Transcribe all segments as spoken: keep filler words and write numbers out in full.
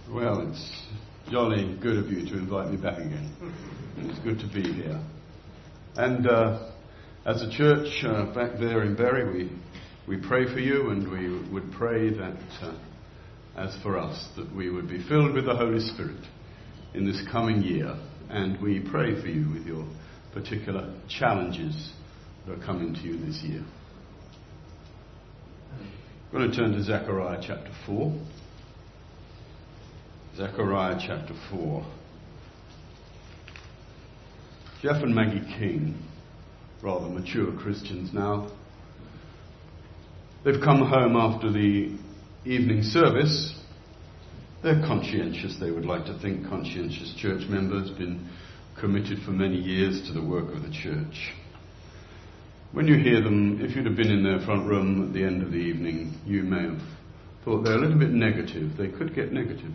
Well, it's jolly good of you to invite me back again. It's good to be here. And uh, as a church uh, back there in Bury, we, we pray for you, and we would pray that, uh, as for us, that we would be filled with the Holy Spirit in this coming year. And we pray for you with your particular challenges that are coming to you this year. I'm going to turn to Zechariah chapter four. Zechariah chapter four. Jeff and Maggie King, rather mature Christians now, they've come home after the evening service. They're conscientious, they would like to think, conscientious church members, been committed for many years to the work of the church. When you hear them, if you'd have been in their front room at the end of the evening, you may have thought they're a little bit negative. They could get negative.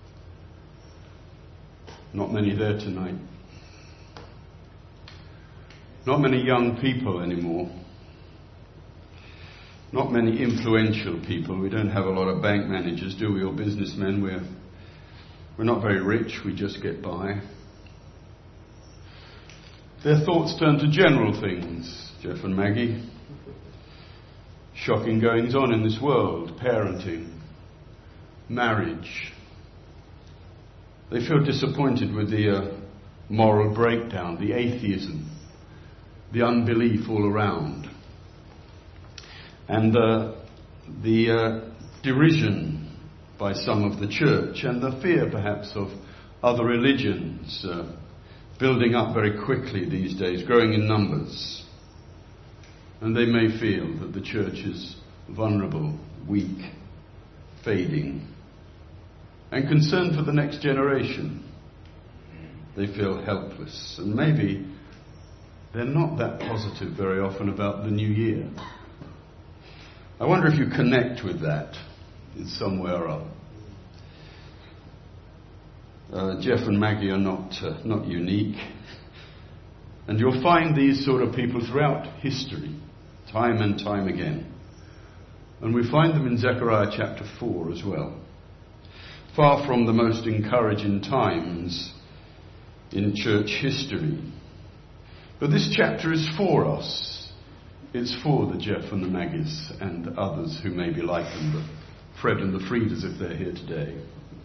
Not many there tonight. Not many young people anymore. Not many influential people. We don't have a lot of bank managers, do we, or businessmen? We're, we're not very rich. We just get by. Their thoughts turn to general things, Jeff and Maggie. Shocking goings on in this world. Parenting. Marriage. They feel disappointed with the uh, moral breakdown, the atheism, the unbelief all around, and uh, the uh, derision by some of the church, and the fear perhaps of other religions uh, building up very quickly these days, growing in numbers. And they may feel that the church is vulnerable, weak, fading, and concerned for the next generation. They feel helpless, and maybe they're not that positive very often about the new year. I wonder if you connect with that in some way or other. Uh, Jeff and Maggie are not uh, not unique, and you'll find these sort of people throughout history, time and time again. And we find them in Zechariah chapter four as well. Far from the most encouraging times in church history. But this chapter is for us. It's for the Jeff and the Maggies and others who may be like them, the Fred and the Friedas if they're here today.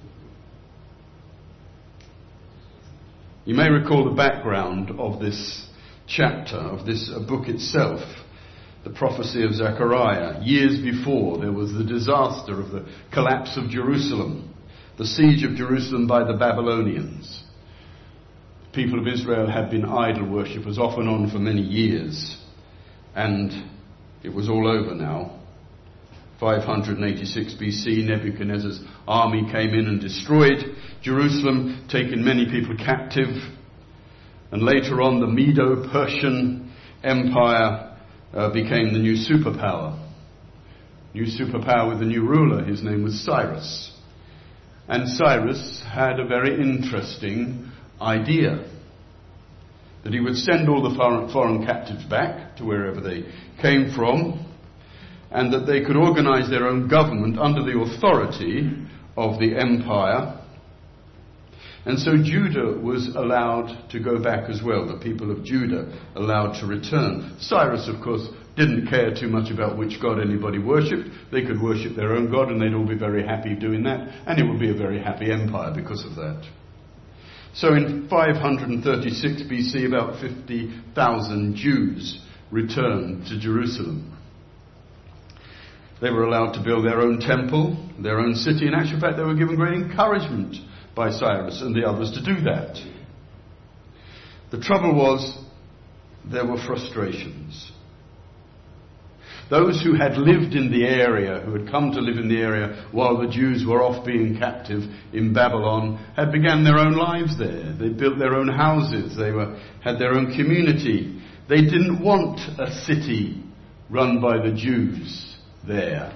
You may recall the background of this chapter, of this uh, book itself. The prophecy of Zechariah. Years before, there was the disaster of the collapse of Jerusalem. The siege of Jerusalem by the Babylonians. The people of Israel had been idol worshippers off and on for many years. And it was all over now. five hundred eighty-six B C, Nebuchadnezzar's army came in and destroyed Jerusalem, taking many people captive. And later on, the Medo-Persian Empire uh, became the new superpower. New superpower with a new ruler. His name was Cyrus. And Cyrus had a very interesting idea, that he would send all the foreign, foreign captives back to wherever they came from, and that they could organize their own government under the authority of the empire. And so Judah was allowed to go back as well, the people of Judah allowed to return. Cyrus, of course, didn't care too much about which god anybody worshipped. They could worship their own god and they'd all be very happy doing that. And it would be a very happy empire because of that. So in five hundred thirty-six B C, about fifty thousand Jews returned to Jerusalem. They were allowed to build their own temple, their own city. In actual fact, they were given great encouragement by Cyrus and the others to do that. The trouble was, there were frustrations. Those who had lived in the area, who had come to live in the area while the Jews were off being captive in Babylon, had begun their own lives there. They built their own houses. They were, had their own community. They didn't want a city run by the Jews there.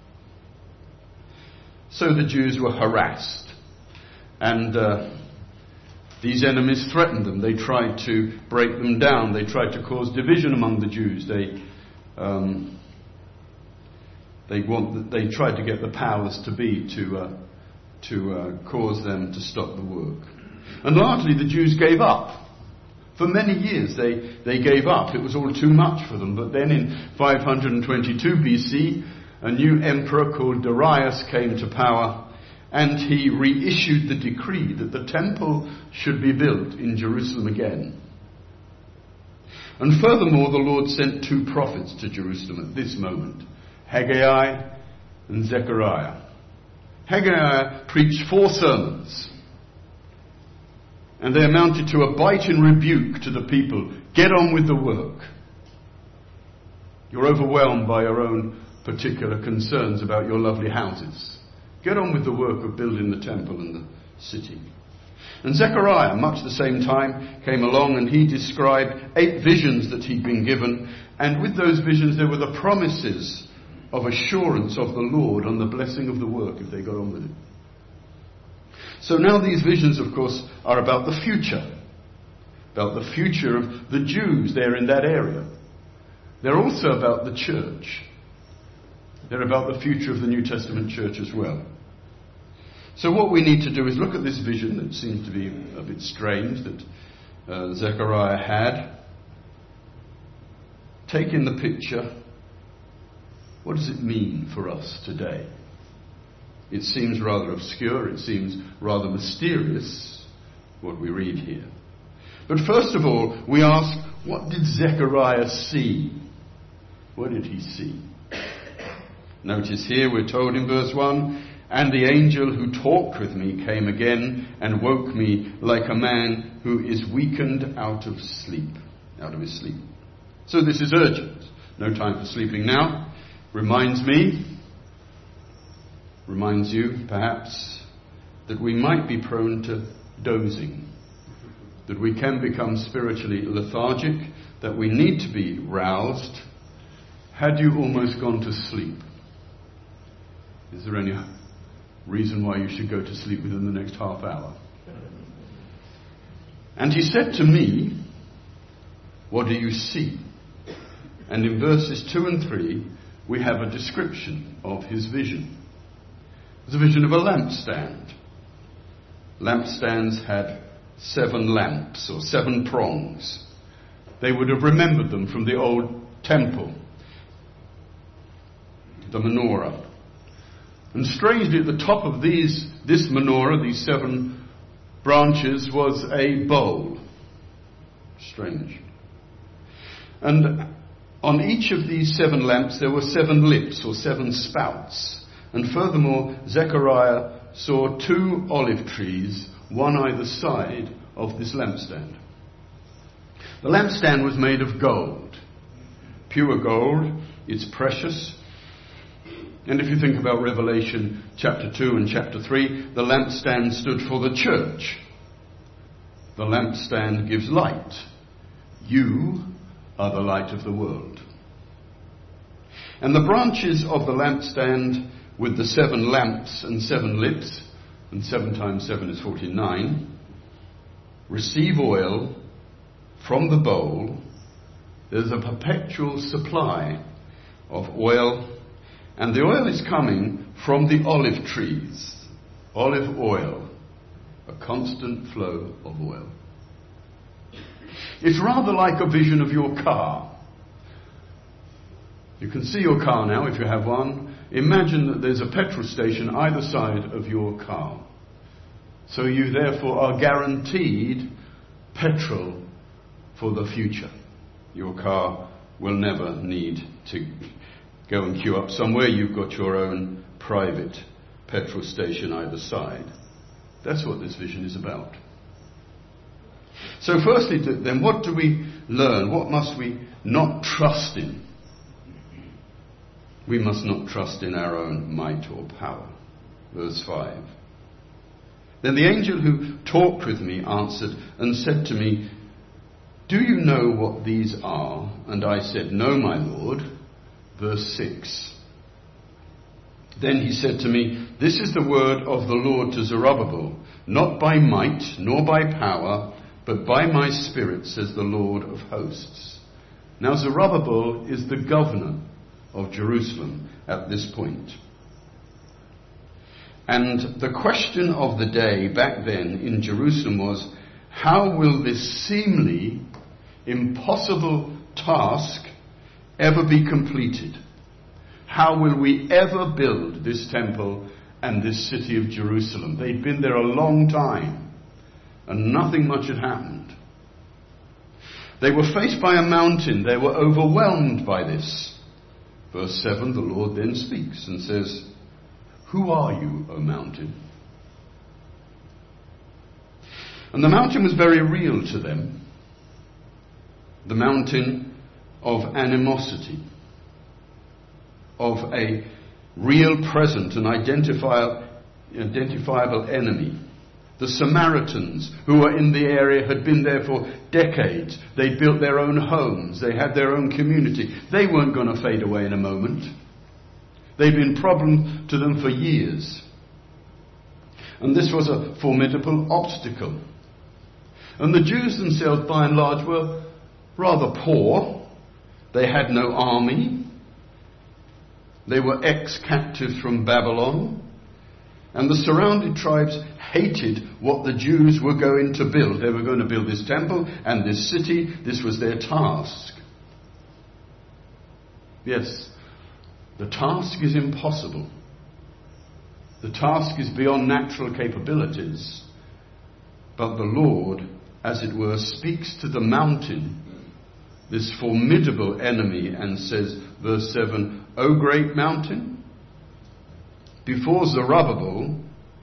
So the Jews were harassed. And uh, these enemies threatened them. They tried to break them down. They tried to cause division among the Jews. They... Um, They want. They tried to get the powers to be to uh, to uh, cause them to stop the work. And largely the Jews gave up. For many years they, they gave up. It was all too much for them. But then in five hundred twenty-two B C, a new emperor called Darius came to power, and he reissued the decree that the temple should be built in Jerusalem again. And furthermore, the Lord sent two prophets to Jerusalem at this moment, Haggai and Zechariah. Haggai preached four sermons, and they amounted to a biting rebuke to the people. Get on with the work. You're overwhelmed by your own particular concerns about your lovely houses. Get on with the work of building the temple and the city. And Zechariah, much the same time, came along, and he described eight visions that he'd been given. And with those visions there were the promises of assurance of the Lord on the blessing of the work if they got on with it. So now these visions, of course, are about the future. About the future of the Jews there in that area. They're also about the church. They're about the future of the New Testament church as well. So what we need to do is look at this vision that seems to be a bit strange that uh, Zechariah had. Take in the picture. What does it mean for us today? It seems rather obscure. It seems rather mysterious, what we read here. But first of all, we ask, what did Zechariah see? What did he see? Notice here we're told in verse one, and the angel who talked with me came again and woke me like a man who is weakened out of sleep, out of his sleep. So this is urgent. No time for sleeping now. Reminds me, reminds you perhaps, that we might be prone to dozing, that we can become spiritually lethargic, that we need to be roused. Had you almost gone to sleep? Is there any reason why you should go to sleep within the next half hour? And he said to me, what do you see? And in verses two and three, we have a description of his vision. It's a vision of a lampstand. Lampstands had seven lamps or seven prongs. They would have remembered them from the old temple, the menorah. And strangely, at the top of these, this menorah, these seven branches, was a bowl. Strange. And on each of these seven lamps there were seven lips or seven spouts. And furthermore, Zechariah saw two olive trees, one either side of this lampstand. The lampstand was made of gold. Pure gold. It's precious. And if you think about Revelation chapter two and chapter three, the lampstand stood for the church. The lampstand gives light. You are the light of the world. And the branches of the lampstand with the seven lamps and seven lips, and seven times seven is forty-nine, receive oil from the bowl. There's a perpetual supply of oil. And the oil is coming from the olive trees. Olive oil. A constant flow of oil. It's rather like a vision of your car. You can see your car now if you have one. Imagine that there's a petrol station either side of your car. So you therefore are guaranteed petrol for the future. Your car will never need to go and queue up somewhere. You've got your own private petrol station either side. That's what this vision is about. So firstly, then, what do we learn? What must we not trust in? We must not trust in our own might or power. Verse five. Then the angel who talked with me answered and said to me, do you know what these are? And I said, no, my Lord. Verse six. Then he said to me, this is the word of the Lord to Zerubbabel, not by might nor by power, but by my spirit, says the Lord of hosts. Now Zerubbabel is the governor of Jerusalem at this point. And the question of the day back then in Jerusalem was, how will this seemingly impossible task ever be completed? How will we ever build this temple and this city of Jerusalem? They'd been there a long time and nothing much had happened. They were faced by a mountain. They were overwhelmed by this. Verse seven, the Lord then speaks and says, "Who are you, O mountain?" And the mountain was very real to them. The mountain of animosity, of a real present and identifiable, identifiable enemy. The Samaritans who were in the area had been there for decades. They built their own homes. They had their own community. They weren't going to fade away in a moment. They'd been a problem to them for years. And this was a formidable obstacle. And the Jews themselves, by and large, were rather poor. They had no army. They were ex-captives from Babylon. And the surrounding tribes hated what the Jews were going to build. They were going to build this temple and this city. This was their task. Yes, the task is impossible. The task is beyond natural capabilities. But the Lord, as it were, speaks to the mountain, this formidable enemy, and says, verse seven, "O great mountain, before Zerubbabel,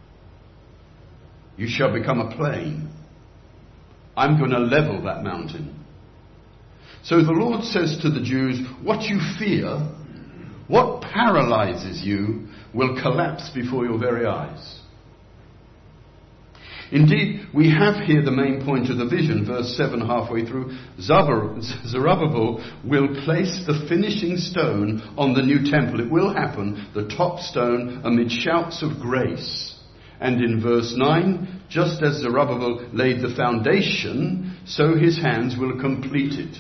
you shall become a plain. I'm going to level that mountain." So the Lord says to the Jews, what you fear, what paralyzes you, will collapse before your very eyes. Indeed, we have here the main point of the vision, verse seven, halfway through. Zerubbabel will place the finishing stone on the new temple. It will happen, the top stone, amid shouts of grace. And in verse nine, just as Zerubbabel laid the foundation, so his hands will complete it.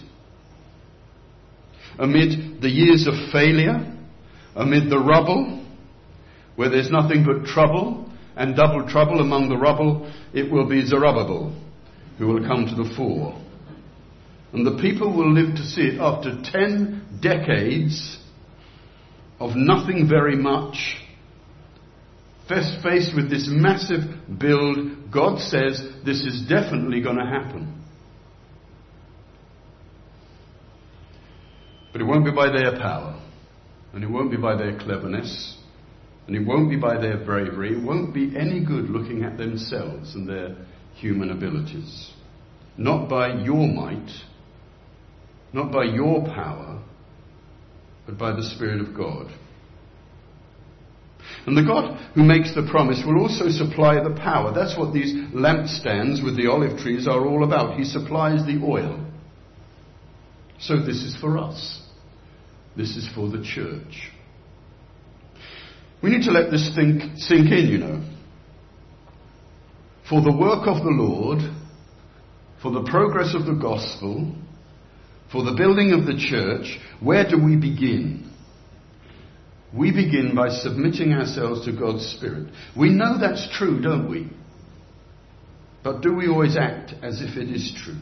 Amid the years of failure, amid the rubble, where there's nothing but trouble, and double trouble among the rubble, it will be Zerubbabel who will come to the fore. And the people will live to see it after ten decades of nothing very much. First faced with this massive build, God says this is definitely going to happen. But it won't be by their power, and it won't be by their cleverness, and it won't be by their bravery. It won't be any good looking at themselves and their human abilities. Not by your might, not by your power, but by the Spirit of God. And the God who makes the promise will also supply the power. That's what these lampstands with the olive trees are all about. He supplies the oil. So this is for us. This is for the church. We need to let this thing sink in, you know. For the work of the Lord, for the progress of the gospel, for the building of the church, where do we begin? We begin by submitting ourselves to God's Spirit. We know that's true, don't we? But do we always act as if it is true?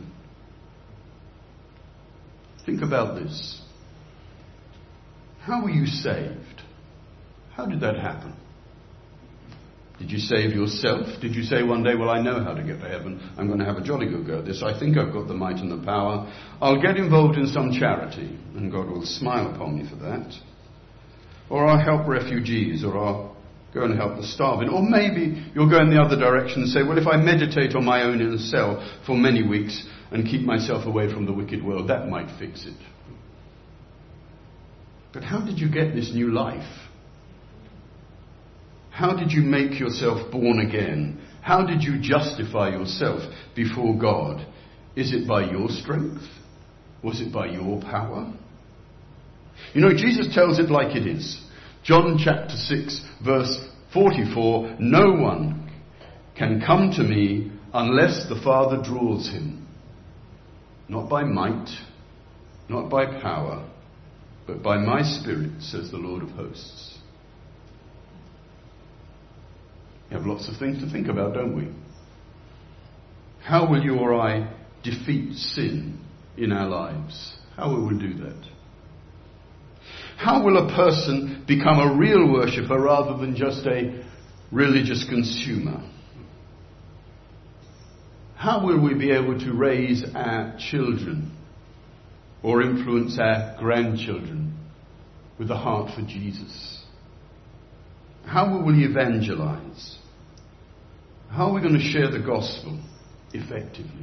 Think about this. How were you saved? How did that happen? Did you save yourself? Did you say one day, well, I know how to get to heaven. I'm going to have a jolly good go at this. I think I've got the might and the power. I'll get involved in some charity, and God will smile upon me for that. Or I'll help refugees, or I'll go and help the starving. Or maybe you'll go in the other direction and say, well, if I meditate on my own in a cell for many weeks and keep myself away from the wicked world, that might fix it. But how did you get this new life? How did you make yourself born again? How did you justify yourself before God? Is it by your strength? Was it by your power? You know, Jesus tells it like it is. John chapter six, verse forty-four, no one can come to me unless the Father draws him. Not by might, not by power, but by my Spirit, says the Lord of hosts. We have lots of things to think about, don't we? How will you or I defeat sin in our lives? How will we do that? How will a person become a real worshipper rather than just a religious consumer? How will we be able to raise our children or influence our grandchildren with a heart for Jesus? How will we evangelize? How are we going to share the gospel effectively?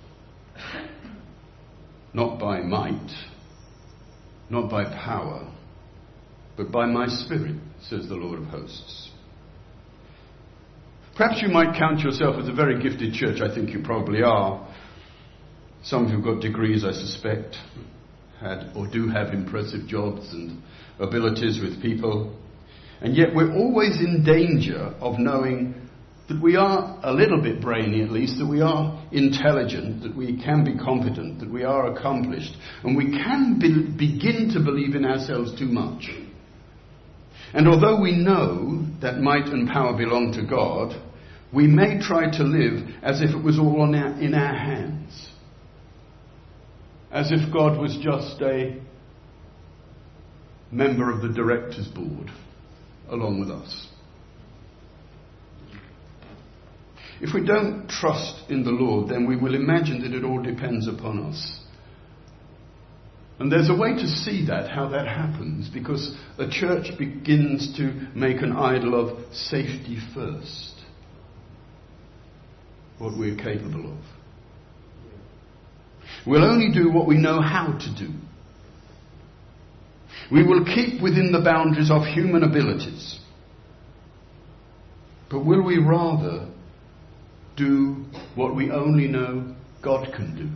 Not by might, not by power, but by my Spirit, says the Lord of hosts. Perhaps you might count yourself as a very gifted church. I think you probably are. Some of you have got degrees, I suspect, had or do have impressive jobs and abilities with people. And yet we're always in danger of knowing that we are a little bit brainy, at least, that we are intelligent, that we can be competent, that we are accomplished, and we can be, begin to believe in ourselves too much. And although we know that might and power belong to God, we may try to live as if it was all on our, in our hands. As if God was just a member of the directors' board along with us. If we don't trust in the Lord, then we will imagine that it all depends upon us. And there's a way to see that, how that happens, because a church begins to make an idol of safety first. What we're capable of. We'll only do what we know how to do. We will keep within the boundaries of human abilities. But will we rather do what we only know God can do?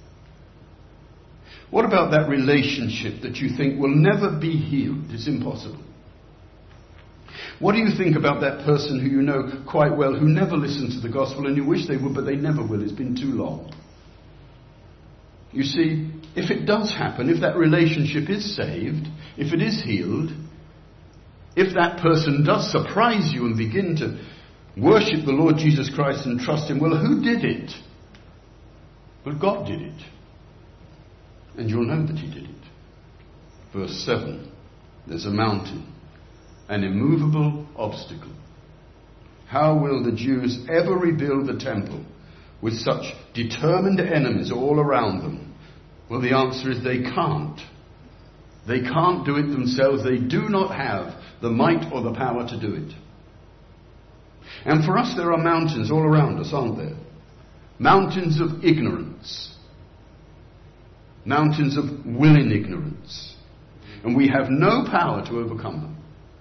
What about that relationship that you think will never be healed? It's impossible. What do you think about that person who you know quite well, who never listens to the gospel and you wish they would, but they never will? It's been too long. You see, if it does happen, if that relationship is saved, if it is healed, if that person does surprise you and begin to worship the Lord Jesus Christ and trust Him, well, who did it? Well, God did it. And you'll know that He did it. Verse seven, there's a mountain, an immovable obstacle. How will the Jews ever rebuild the temple with such determined enemies all around them? Well, the answer is they can't. They can't do it themselves. They do not have the might or the power to do it. And for us, there are mountains all around us, aren't there? Mountains of ignorance. Mountains of willing ignorance. And we have no power to overcome them.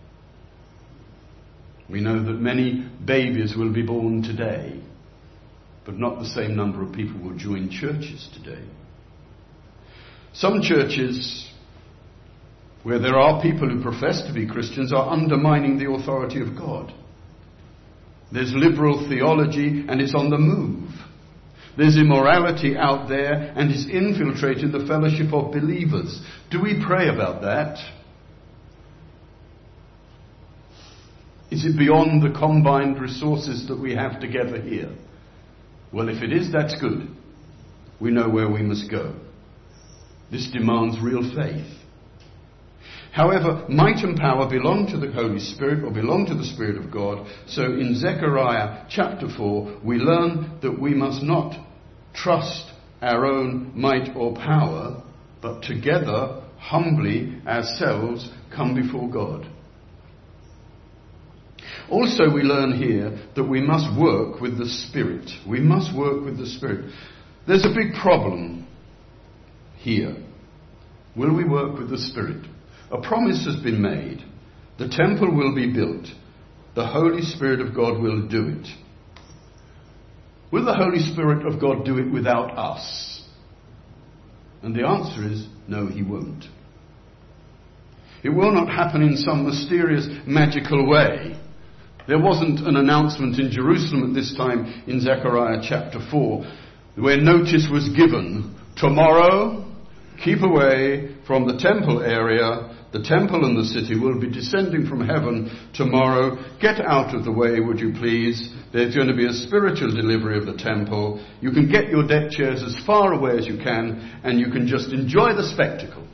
We know that many babies will be born today, but not the same number of people will join churches today. Some churches, where there are people who profess to be Christians, are undermining the authority of God. There's liberal theology and it's on the move. There's immorality out there and it's infiltrating the fellowship of believers. Do we pray about that? Is it beyond the combined resources that we have together here? Well, if it is, that's good. We know where we must go. This demands real faith. However, might and power belong to the Holy Spirit or belong to the Spirit of God. So in Zechariah chapter four, we learn that we must not trust our own might or power, but together, humbly, ourselves, come before God. Also, we learn here that we must work with the Spirit. We must work with the Spirit. There's a big problem here. Will we work with the Spirit? A promise has been made. The temple will be built. The Holy Spirit of God will do it. Will the Holy Spirit of God do it without us? And the answer is no, He won't. It will not happen in some mysterious, magical way. There wasn't an announcement in Jerusalem at this time in Zechariah chapter four where notice was given. Tomorrow, keep away from the temple area. The temple and the city will be descending from heaven tomorrow. Get out of the way, would you please? There's going to be a spiritual delivery of the temple. You can get your deck chairs as far away as you can, and you can just enjoy the spectacle.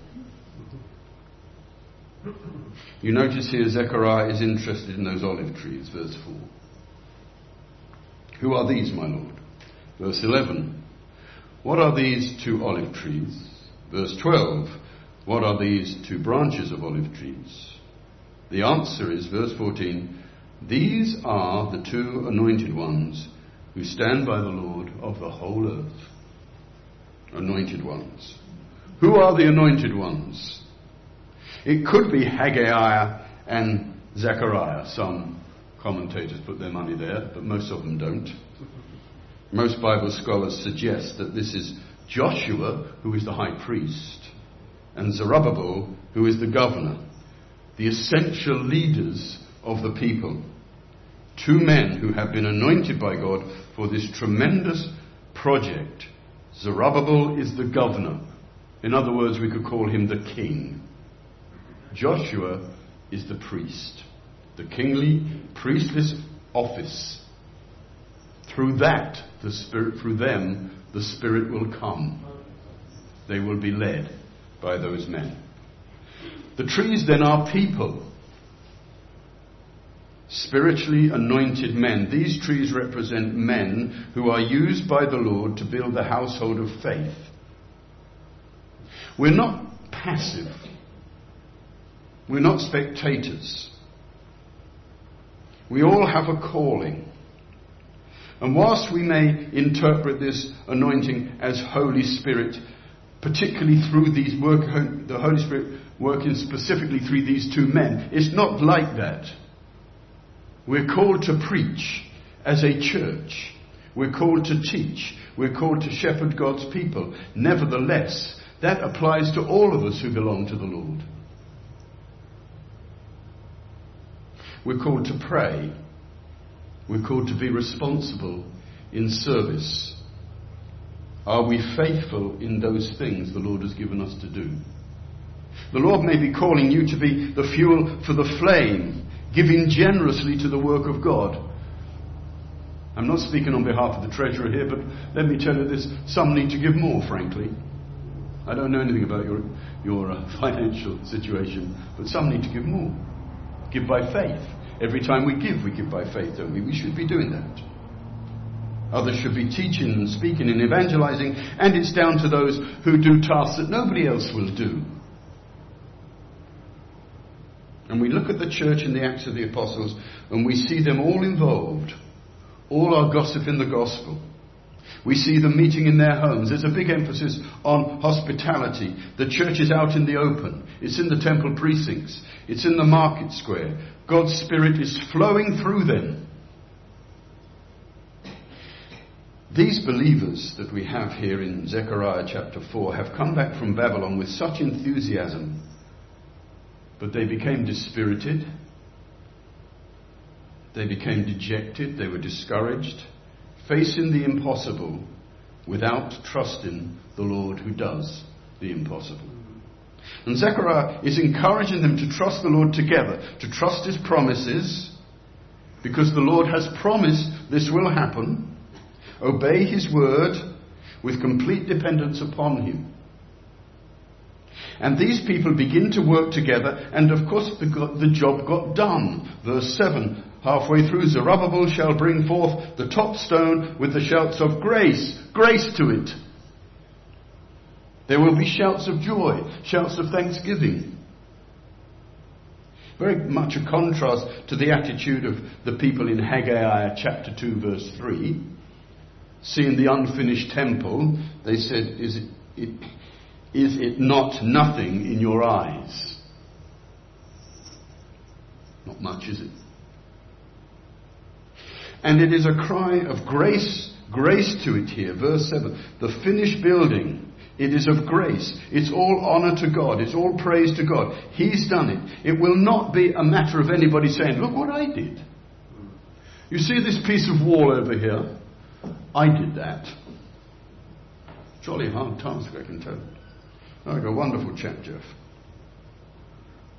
You notice here Zechariah is interested in those olive trees, verse four. Who are these, my Lord? Verse eleven. What are these two olive trees? Verse twelve. What are these two branches of olive trees? The answer is, verse fourteen, these are the two anointed ones who stand by the Lord of the whole earth. Anointed ones. Who are the anointed ones? It could be Haggai and Zechariah. Some commentators put their money there, but most of them don't. Most Bible scholars suggest that this is Joshua, who is the high priest, and Zerubbabel, who is the governor, the essential leaders of the people. Two men who have been anointed by God for this tremendous project. Zerubbabel is the governor. In other words, we could call him the king. Joshua is the priest, the kingly, priestless office. Through that, the Spirit, through them, the Spirit will come. They will be led by those men. The trees then are people. Spiritually anointed men. These trees represent men who are used by the Lord to build the household of faith. We're not passive. We're not spectators. We all have a calling. And whilst we may interpret this anointing as Holy Spirit, particularly through these work, the Holy Spirit working specifically through these two men, it's not like that. We're called to preach as a church. We're called to teach. We're called to shepherd God's people. Nevertheless, that applies to all of us who belong to the Lord. We're called to pray. We're called to be responsible in service. Are we faithful in those things the Lord has given us to do? The Lord may be calling you to be the fuel for the flame, giving generously to the work of God. I'm not speaking on behalf of the treasurer here, but let me tell you this, some need to give more, frankly. I don't know anything about your, your uh, financial situation, but some need to give more. Give by faith. Every time we give, we give by faith, don't we? We should be doing that. Others should be teaching and speaking and evangelizing, and it's down to those who do tasks that nobody else will do. And we look at the church in the Acts of the Apostles, and we see them all involved. All are gossip in the gospel. We see them meeting in their homes. There's a big emphasis on hospitality. The church is out in the open. It's in the temple precincts. It's in the market square. God's Spirit is flowing through them. These believers that we have here in Zechariah chapter four have come back from Babylon with such enthusiasm, but they became dispirited. They became dejected. They were discouraged, facing the impossible without trusting the Lord who does the impossible. And Zechariah is encouraging them to trust the Lord together, to trust His promises, because the Lord has promised this will happen. Obey His word with complete dependence upon Him. And these people begin to work together, and of course the, the job got done. Verse seven, halfway through, Zerubbabel shall bring forth the top stone with the shouts of grace, grace to it. There will be shouts of joy, shouts of thanksgiving. Very much a contrast to the attitude of the people in Haggai chapter two verse three. Seeing the unfinished temple, they said, is it, it, is it not nothing in your eyes? Not much, is it? And it is a cry of grace, grace to it here. Verse seven, the finished building. It is of grace. It's all honor to God. It's all praise to God. He's done it. It will not be a matter of anybody saying, look what I did. You see this piece of wall over here? I did that. Jolly hard task, I can tell. Like a wonderful chap, Jeff.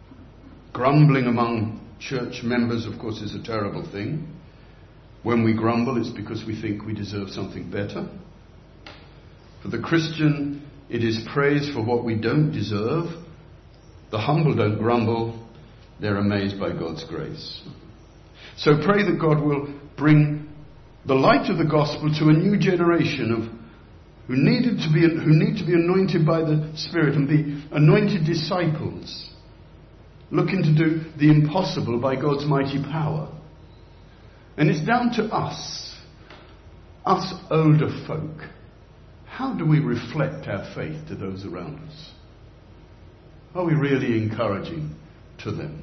Grumbling among church members, of course, is a terrible thing. When we grumble, it's because we think we deserve something better. For the Christian, it is praise for what we don't deserve. The humble don't grumble. They're amazed by God's grace. So pray that God will bring the light of the gospel to a new generation of who needed to be who need to be anointed by the Spirit and be anointed disciples, looking to do the impossible by God's mighty power. And it's down to us, us older folk. How do we reflect our faith to those around us? Are we really encouraging to them?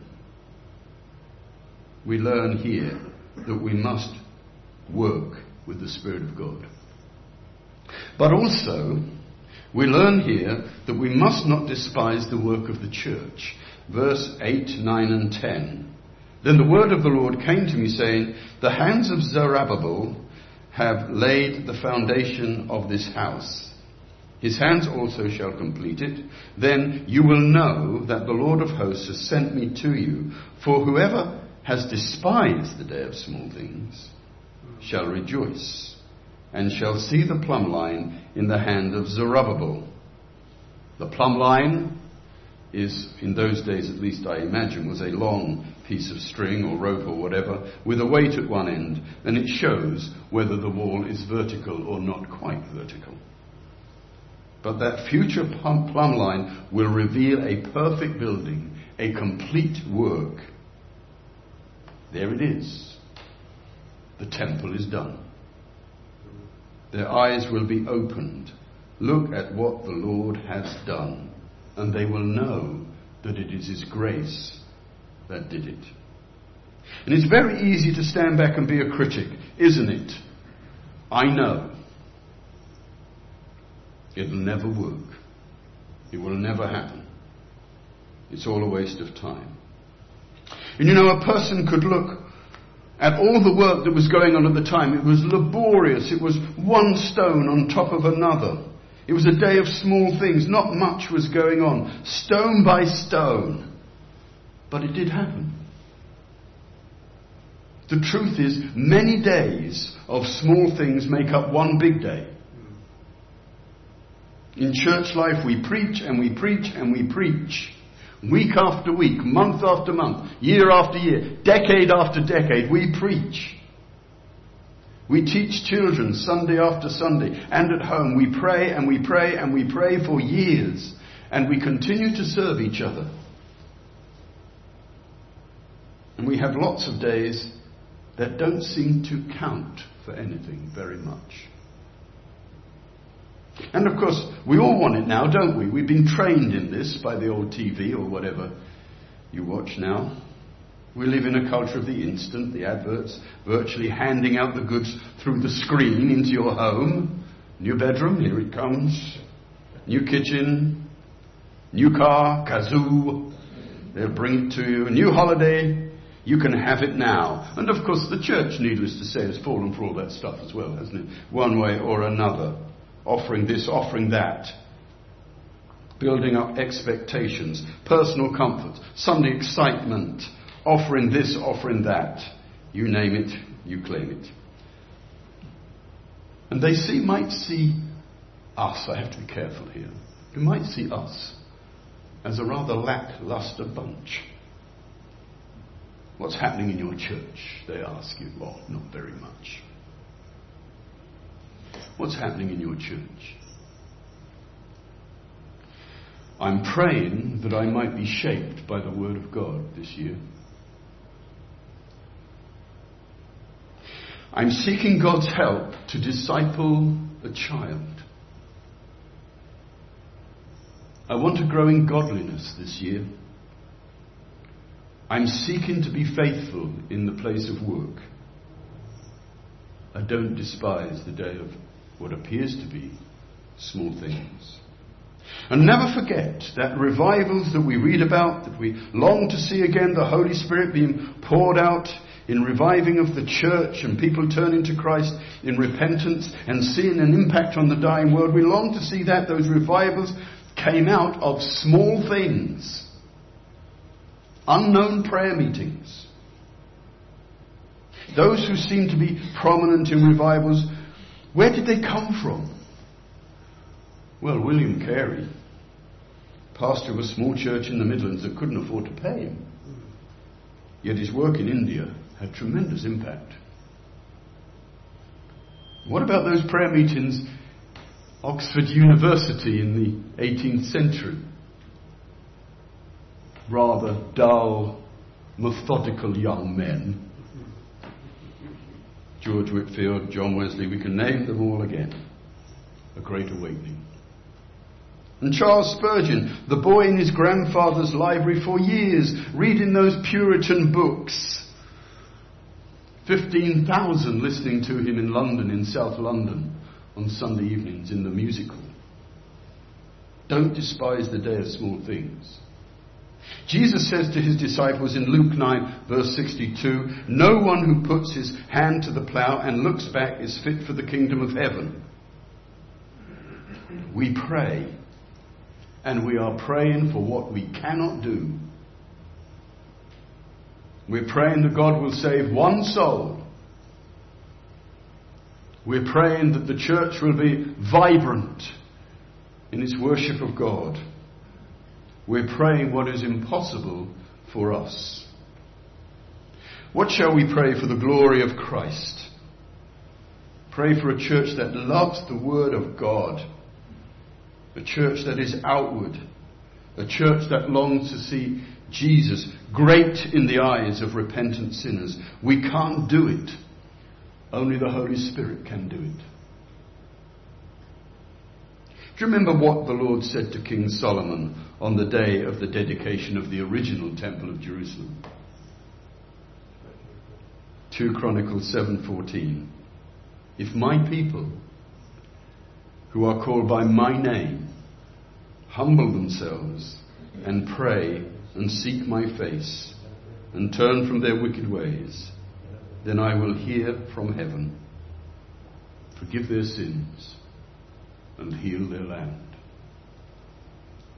We learn here that we must work with the Spirit of God. But also, we learn here that we must not despise the work of the church. Verse eight, nine and ten. Then the word of the Lord came to me, saying, the hands of Zerubbabel have laid the foundation of this house. His hands also shall complete it. Then you will know that the Lord of hosts has sent me to you. For whoever has despised the day of small things shall rejoice, and shall see the plumb line in the hand of Zerubbabel. The plumb line is, in those days at least I imagine, was a long piece of string or rope or whatever, with a weight at one end, and it shows whether the wall is vertical or not quite vertical. But that future plumb line will reveal a perfect building, a complete work. There it is. The temple is done. Their eyes will be opened. Look at what the Lord has done, and they will know that it is His grace that did it. And it's very easy to stand back and be a critic, isn't it? I know. It'll never work. It will never happen. It's all a waste of time. And you know, a person could look at all the work that was going on at the time. It was laborious. It was one stone on top of another. It was a day of small things. Not much was going on. Stone by stone. But it did happen. The truth is, many days of small things make up one big day. In church life, we preach and we preach and we preach. Week after week, month after month, year after year, decade after decade, we preach. We teach children Sunday after Sunday, and at home we pray and we pray and we pray for years, and we continue to serve each other. And we have lots of days that don't seem to count for anything very much. And of course, we all want it now, don't we? We've been trained in this by the old T V or whatever you watch now. We live in a culture of the instant, the adverts, virtually handing out the goods through the screen into your home. New bedroom, here it comes. New kitchen, new car, kazoo. They'll bring it to you. A new holiday, you can have it now. And of course, the church, needless to say, has fallen for all that stuff as well, hasn't it? One way or another. Offering this, offering that. Building up expectations, personal comfort, Sunday excitement, offering this, offering that. You name it, you claim it. And they see, might see us, I have to be careful here, they might see us as a rather lackluster bunch. What's happening in your church? They ask you. Well, not very much. What's happening in your church? I'm praying that I might be shaped by the Word of God this year. I'm seeking God's help to disciple a child. I want to grow in godliness this year. I'm seeking to be faithful in the place of work. I don't despise the day of what appears to be small things. And never forget that revivals that we read about, that we long to see again, the Holy Spirit being poured out in reviving of the church and people turning to Christ in repentance and seeing an impact on the dying world. We long to see that. Those revivals came out of small things. Unknown prayer meetings. Those who seem to be prominent in revivals, where did they come from? Well, William Carey, pastor of a small church in the Midlands that couldn't afford to pay him. Yet his work in India had tremendous impact. What about those prayer meetings, Oxford University in the eighteenth century? Rather dull, methodical young men. George Whitefield, John Wesley, we can name them all again. A great awakening. And Charles Spurgeon, the boy in his grandfather's library for years, reading those Puritan books. fifteen thousand listening to him in London, in South London, on Sunday evenings in the musical. Don't despise the day of small things. Jesus says to his disciples in Luke nine, verse sixty-two, no one who puts his hand to the plough and looks back is fit for the kingdom of heaven. We pray, and we are praying for what we cannot do. We're praying that God will save one soul. We're praying that the church will be vibrant in its worship of God. We're praying what is impossible for us. What shall we pray for the glory of Christ? Pray for a church that loves the Word of God. A church that is outward. A church that longs to see Jesus great in the eyes of repentant sinners. We can't do it. Only the Holy Spirit can do it. Do you remember what the Lord said to King Solomon on the day of the dedication of the original Temple of Jerusalem? Second Chronicles seven fourteen. If my people, who are called by my name, humble themselves and pray and seek my face and turn from their wicked ways, then I will hear from heaven, forgive their sins, and heal their land.